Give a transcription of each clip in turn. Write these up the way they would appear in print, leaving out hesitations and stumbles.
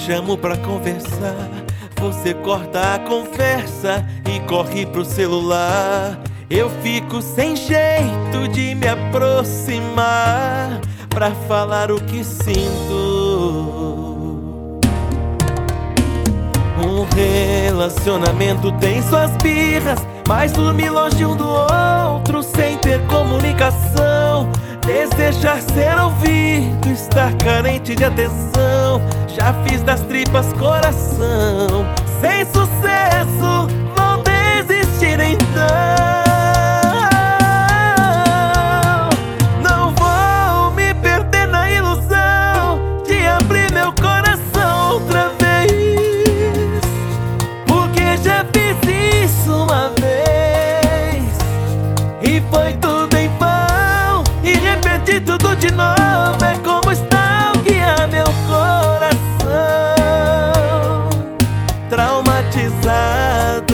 chamo pra conversar, você corta a conversa e corre pro celular. Eu fico sem jeito de me aproximar pra falar o que sinto. Um relacionamento tem suas birras, mas dormir longe um do outro sem ter comunicação. Desejar ser ouvido, estar carente de atenção. Já fiz das tripas coração. Sem sucesso, vou desistir então. Não vou me perder na ilusão de abrir meu coração outra vez, porque já fiz isso uma vez e foi tudo em vão. E repetir tudo de novo é como stalkear meu coração traumatizado.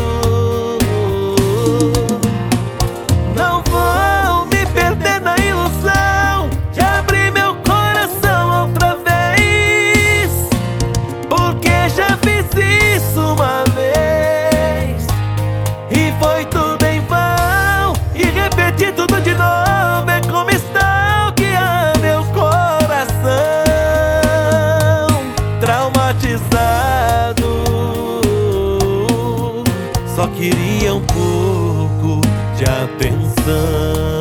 Não vou me perder na ilusão de abrir meu coração outra vez, porque já fiz isso uma vez e foi tudo em vão. E repetir tudo de novo é como stalkear meu coração traumatizado. Só queria um pouco de atenção.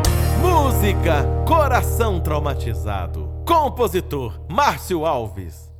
Música Coração Traumatizado. Compositor Márcio Alves.